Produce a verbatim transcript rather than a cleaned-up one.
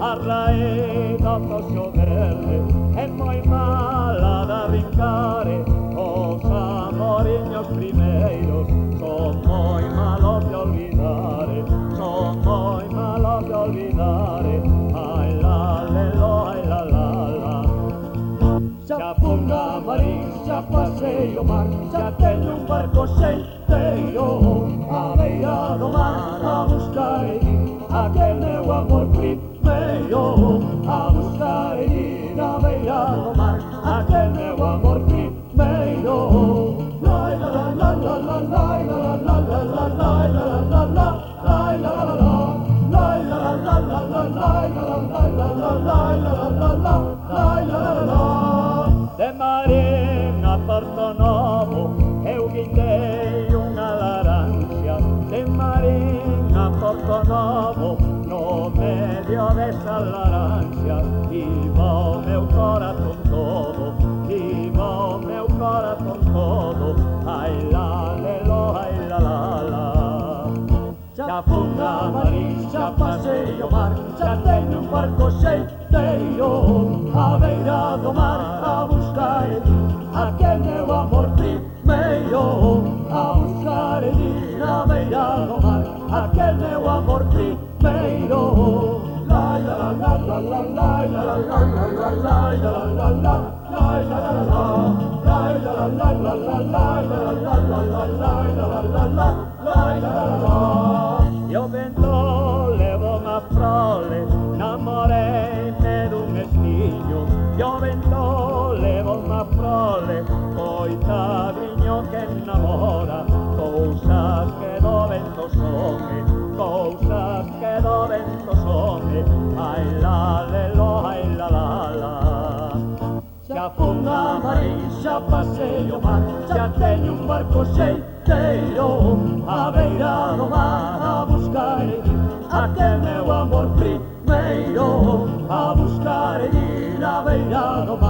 Arrae dopo scioderle e poi mala da brincare, os amoriños primeiros son moi malos de olvidare, son moi malos de olvidare. Ai la le lo, ai la la la. Xa fun na marín, xa pasei o mar, xa teño un barco xeiteiro a beira do mar a buscar aquel meu amor primeiro, a buscar a beira do mar aquel meu amor primeiro. Lai la la la la la, lai la la la la la, lai la la la la, lai la la la, lai la la la la, lai la la la la, lai la la la, lai la la la. De Marín a Porto Novo eu guindei unha laranxa, de Marín a Porto Novo no medio desa laranxa iba o meu corazón todo, iba o meu corazón todo. Ai la le lo, ai la la la. Xa fun na Marín, xa pasei o mar, xa teño un barco xeiteiro a beira do mar a buscar aquel meu amor primeiro, a buscar a beira do mar aquel meu amor primeiro. Lai la la la la la, lai la la la la, lai la la la la, lai la la la, lai la la la la, lai la la la la, lai la la la la, lai la la la. Io vento levo una frole, namoreime dun esniño. Io vento levo una frole, coitadiño que enamora. Cousas que do vento some, cousas que do vento some. Ai la le lo, ai la la la. Xa fun na Marín, xa pasei o mar, xa teño un barco xeiteiro a beira do mar a buscar aquel meu amor primeiro, a buscar a beira do mar